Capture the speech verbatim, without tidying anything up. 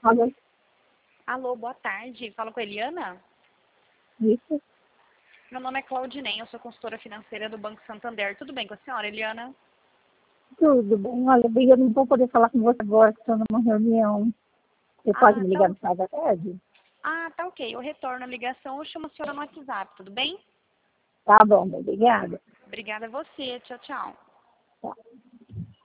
Alô? Alô, boa tarde. Falo com a Eliana? Isso? Meu nome é Claudinei, eu sou consultora financeira do Banco Santander. Tudo bem com a senhora, Eliana? Tudo bem. Olha, bem, eu não vou poder falar com você agora, que estou numa reunião. Você pode Ah, me tá, ligar o- no final da tarde? ah, tá ok. Eu retorno a ligação, eu chamo a senhora no WhatsApp, tudo bem? Tá bom, obrigada. Obrigada a você. Tchau, tchau.